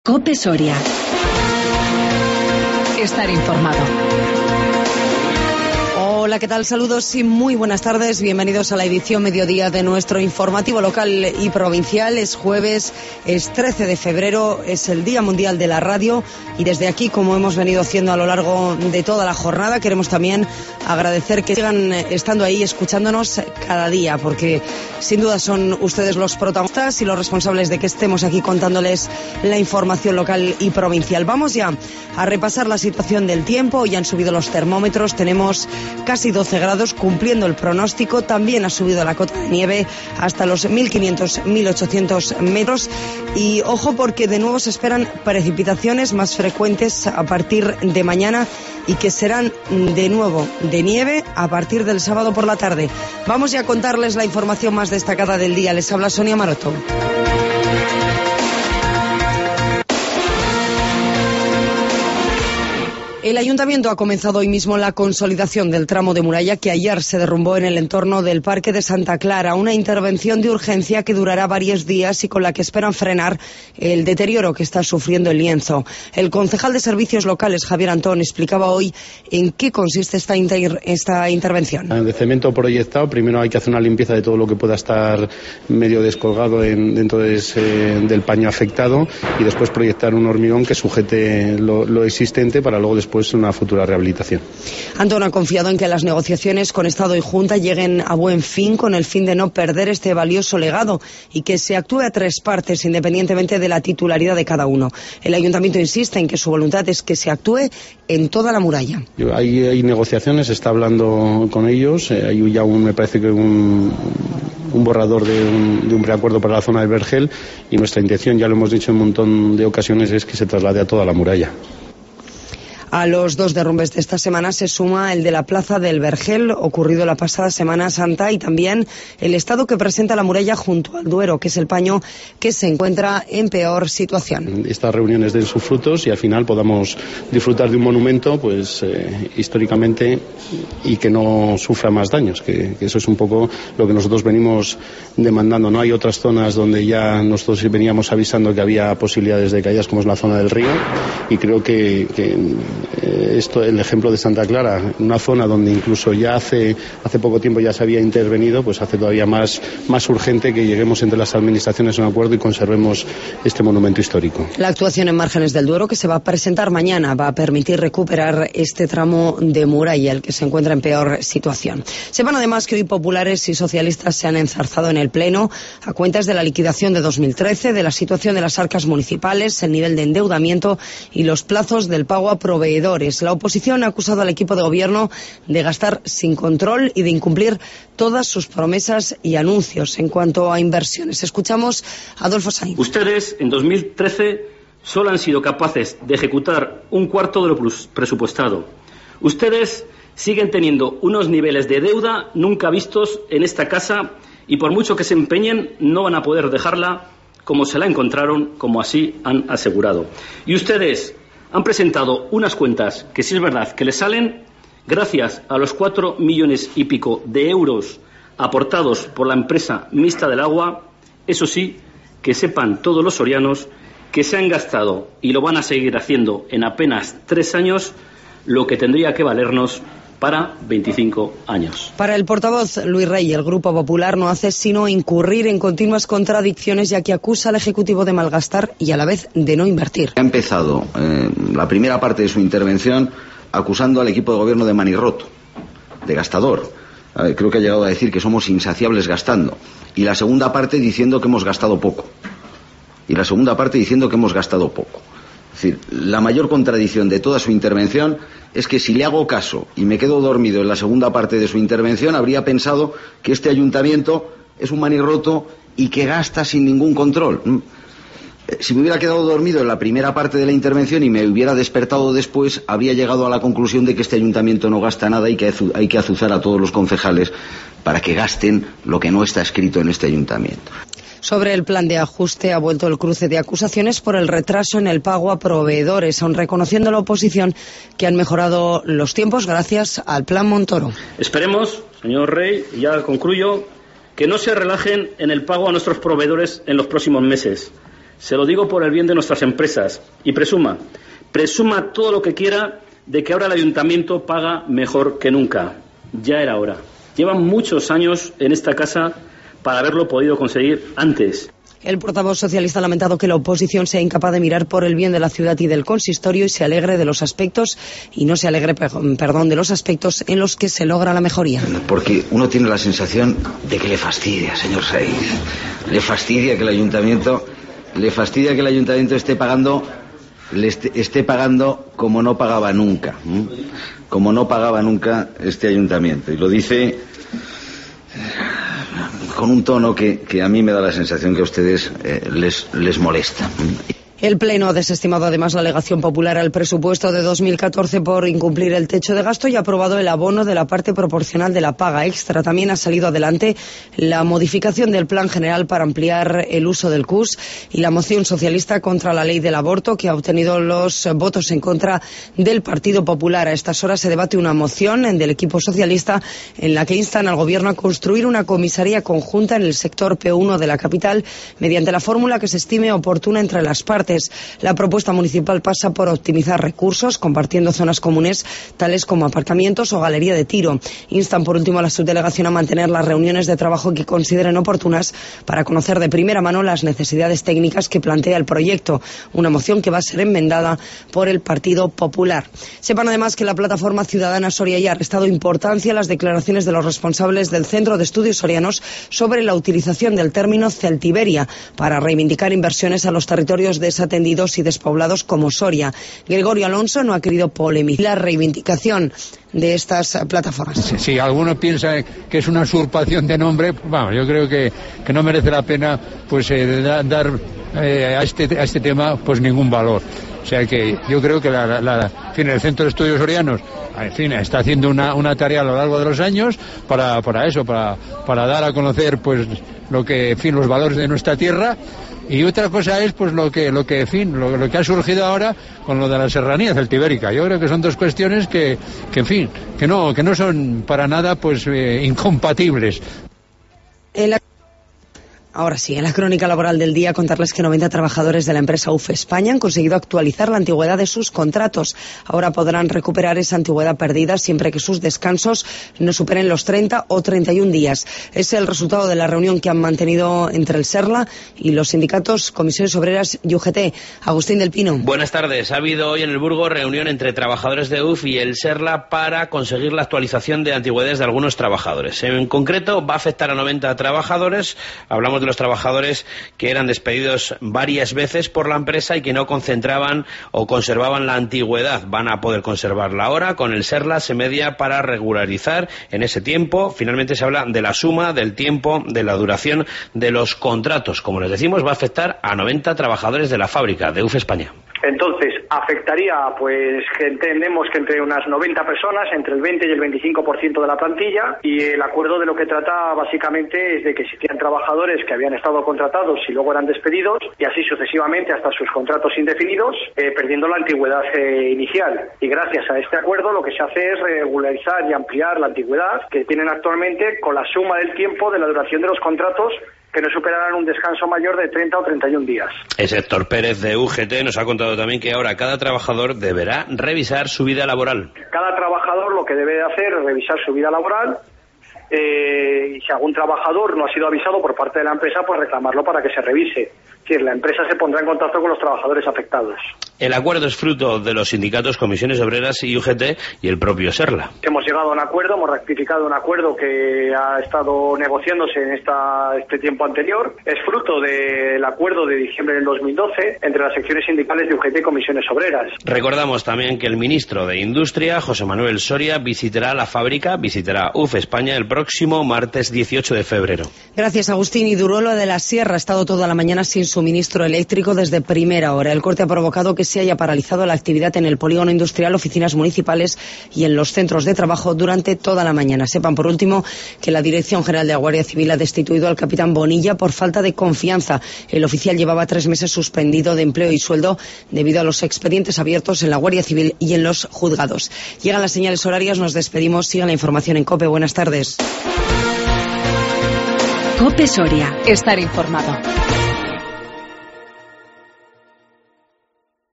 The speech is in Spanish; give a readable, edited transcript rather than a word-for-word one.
COPE Soria. Estar informado. Hola, ¿qué tal? Saludos y muy buenas tardes. Bienvenidos a la edición mediodía de nuestro informativo local y provincial. Es jueves, es 13 de febrero, es el Día Mundial de la Radio y desde aquí, como hemos venido haciendo a lo largo de toda la jornada, queremos también agradecer que sigan estando ahí escuchándonos cada día, porque sin duda son ustedes los protagonistas y los responsables de que estemos aquí contándoles la información local y provincial. Vamos ya a repasar la situación del tiempo. Hoy han subido los termómetros, tenemos casi 12 grados, cumpliendo el pronóstico. También ha subido la cota de nieve hasta los 1.500-1.800 metros. Y ojo, porque de nuevo se esperan precipitaciones más frecuentes a partir de mañana y que serán de nuevo de nieve a partir del sábado por la tarde. Vamos ya a contarles la información más destacada del día. Les habla Sonia Maroto. El Ayuntamiento ha comenzado hoy mismo la consolidación del tramo de muralla que ayer se derrumbó en el entorno del Parque de Santa Clara, una intervención de urgencia que durará varios días y con la que esperan frenar el deterioro que está sufriendo el lienzo. El concejal de Servicios Locales, Javier Antón, explicaba hoy en qué consiste esta intervención. De cemento proyectado, primero hay que hacer una limpieza de todo lo que pueda estar medio descolgado dentro del paño afectado y después proyectar un hormigón que sujete lo existente para luego después una futura rehabilitación. Antón ha confiado en que las negociaciones con Estado y Junta lleguen a buen fin, con el fin de no perder este valioso legado y que se actúe a tres partes independientemente de la titularidad de cada uno. El Ayuntamiento insiste en que su voluntad es que se actúe en toda la muralla. Hay negociaciones, se está hablando con ellos, hay ya me parece que un borrador de un preacuerdo para la zona del Vergel y nuestra intención, ya lo hemos dicho en un montón de ocasiones, es que se traslade a toda la muralla. A los dos derrumbes de esta semana se suma el de la Plaza del Vergel, ocurrido la pasada Semana Santa, y también el estado que presenta la muralla junto al Duero, que es el paño que se encuentra en peor situación. Estas reuniones den sus frutos y al final podamos disfrutar de un monumento pues históricamente y que no sufra más daños, que eso es un poco lo que nosotros venimos demandando. No hay otras zonas donde ya nosotros veníamos avisando que había posibilidades de caídas, como es la zona del río, y creo que el ejemplo de Santa Clara, una zona donde incluso ya hace poco tiempo ya se había intervenido, pues hace todavía más urgente que lleguemos entre las administraciones a un acuerdo y conservemos este monumento histórico. La actuación en Márgenes del Duero, que se va a presentar mañana, va a permitir recuperar este tramo de muralla, el que se encuentra en peor situación. Sepan además que hoy populares y socialistas se han enzarzado en el Pleno a cuentas de la liquidación de 2013, de la situación de las arcas municipales, el nivel de endeudamiento y los plazos del pago a proveedores. La oposición ha acusado al equipo de gobierno de gastar sin control y de incumplir todas sus promesas y anuncios en cuanto a inversiones. Escuchamos a Adolfo Sainz. Ustedes, en 2013, solo han sido capaces de ejecutar un cuarto de lo presupuestado. Ustedes siguen teniendo unos niveles de deuda nunca vistos en esta casa y por mucho que se empeñen, no van a poder dejarla como se la encontraron, como así han asegurado. Y ustedes han presentado unas cuentas que sí es verdad que les salen gracias a los 4 millones y pico de euros aportados por la empresa mixta del agua. Eso sí, que sepan todos los sorianos que se han gastado y lo van a seguir haciendo en apenas 3 años lo que tendría que valernos para 25 años. Para el portavoz Luis Rey, el Grupo Popular no hace sino incurrir en continuas contradicciones, ya que acusa al Ejecutivo de malgastar y a la vez de no invertir. Ha empezado la primera parte de su intervención acusando al equipo de gobierno de manirroto, de gastador. Creo que ha llegado a decir que somos insaciables gastando. Y la segunda parte diciendo que hemos gastado poco. Es decir, la mayor contradicción de toda su intervención es que si le hago caso y me quedo dormido en la segunda parte de su intervención, habría pensado que este ayuntamiento es un manirroto y que gasta sin ningún control. Si me hubiera quedado dormido en la primera parte de la intervención y me hubiera despertado después, habría llegado a la conclusión de que este ayuntamiento no gasta nada y que hay que azuzar a todos los concejales para que gasten lo que no está escrito en este ayuntamiento. Sobre el plan de ajuste ha vuelto el cruce de acusaciones por el retraso en el pago a proveedores, aun reconociendo la oposición que han mejorado los tiempos gracias al plan Montoro. Esperemos, señor Rey, y ya concluyo, que no se relajen en el pago a nuestros proveedores en los próximos meses. Se lo digo por el bien de nuestras empresas. Y presuma todo lo que quiera de que ahora el ayuntamiento paga mejor que nunca. Ya era hora. Llevan muchos años en esta casa para haberlo podido conseguir antes. El portavoz socialista ha lamentado que la oposición sea incapaz de mirar por el bien de la ciudad y del consistorio y se alegre de los aspectos de los aspectos en los que se logra la mejoría. Porque uno tiene la sensación de que le fastidia, señor Saiz. Le fastidia que el ayuntamiento esté pagando como no pagaba nunca. Como no pagaba nunca este ayuntamiento. Y lo dice con un tono que a mí me da la sensación que a ustedes les molesta. El Pleno ha desestimado además la alegación popular al presupuesto de 2014 por incumplir el techo de gasto y ha aprobado el abono de la parte proporcional de la paga extra. También ha salido adelante la modificación del Plan General para ampliar el uso del CUS y la moción socialista contra la ley del aborto, que ha obtenido los votos en contra del Partido Popular. A estas horas se debate una moción del equipo socialista en la que instan al Gobierno a construir una comisaría conjunta en el sector P1 de la capital mediante la fórmula que se estime oportuna entre las partes. La propuesta municipal pasa por optimizar recursos, compartiendo zonas comunes tales como aparcamientos o galería de tiro. Instan por último a la subdelegación a mantener las reuniones de trabajo que consideren oportunas para conocer de primera mano las necesidades técnicas que plantea el proyecto, una moción que va a ser enmendada por el Partido Popular. Sepan además que la plataforma ciudadana Soria ya ha restado importancia a las declaraciones de los responsables del Centro de Estudios Sorianos sobre la utilización del término celtiberia para reivindicar inversiones a los territorios desatendidos y despoblados como Soria. Gregorio Alonso no ha querido polemizar la reivindicación de estas plataformas. Si alguno piensa que es una usurpación de nombre, vamos, yo creo que no merece la pena pues dar a este tema pues ningún valor. O sea que yo creo que el Centro de Estudios Sorianos está haciendo una tarea a lo largo de los años para dar a conocer pues los valores de nuestra tierra. Y otra cosa es pues lo que ha surgido ahora con lo de la serranía celtibérica. Yo creo que son dos cuestiones que no son para nada pues incompatibles. Ahora sí, en la crónica laboral del día contarles que 90 trabajadores de la empresa UF España han conseguido actualizar la antigüedad de sus contratos. Ahora podrán recuperar esa antigüedad perdida siempre que sus descansos no superen los 30 o 31 días. Es el resultado de la reunión que han mantenido entre el SERLA y los sindicatos, comisiones obreras y UGT. Agustín del Pino. Buenas tardes. Ha habido hoy en el Burgo reunión entre trabajadores de UF y el SERLA para conseguir la actualización de antigüedades de algunos trabajadores. En concreto va a afectar a 90 trabajadores. Hablamos de los trabajadores que eran despedidos varias veces por la empresa y que no concentraban o conservaban la antigüedad. Van a poder conservarla ahora. Con el SERLA se media para regularizar en ese tiempo. Finalmente se habla de la suma del tiempo, de la duración de los contratos. Como les decimos, va a afectar a 90 trabajadores de la fábrica de UF España. Entonces, afectaría, pues, que entendemos que entre unas 90 personas, entre el 20 y el 25% de la plantilla, y el acuerdo de lo que trata básicamente es de que existían trabajadores que habían estado contratados y luego eran despedidos, y así sucesivamente hasta sus contratos indefinidos, perdiendo la antigüedad inicial. Y gracias a este acuerdo lo que se hace es regularizar y ampliar la antigüedad que tienen actualmente con la suma del tiempo de la duración de los contratos que no superarán un descanso mayor de 30 o 31 días. Es Héctor Pérez de UGT nos ha contado también que ahora cada trabajador deberá revisar su vida laboral. Cada trabajador lo que debe de hacer es revisar su vida laboral y si algún trabajador no ha sido avisado por parte de la empresa, pues reclamarlo para que se revise. Es decir, la empresa se pondrá en contacto con los trabajadores afectados. El acuerdo es fruto de los sindicatos, comisiones obreras y UGT y el propio SERLA. Hemos llegado a un acuerdo, hemos rectificado un acuerdo que ha estado negociándose en este tiempo anterior. Es fruto del acuerdo de diciembre del 2012 entre las secciones sindicales de UGT y comisiones obreras. Recordamos también que el ministro de Industria, José Manuel Soria, visitará la fábrica, visitará UF España el próximo martes 18 de febrero. Gracias, Agustín. Y Duruelo de la Sierra ha estado toda la mañana sin suministro eléctrico desde primera hora. El corte ha provocado que se haya paralizado la actividad en el polígono industrial, oficinas municipales y en los centros de trabajo durante toda la mañana. Sepan, por último, que la Dirección General de la Guardia Civil ha destituido al capitán Bonilla por falta de confianza. El oficial llevaba 3 meses suspendido de empleo y sueldo debido a los expedientes abiertos en la Guardia Civil y en los juzgados. Llegan las señales horarias, nos despedimos. Sigan la información en COPE. Buenas tardes. COPE Soria. Estar informado.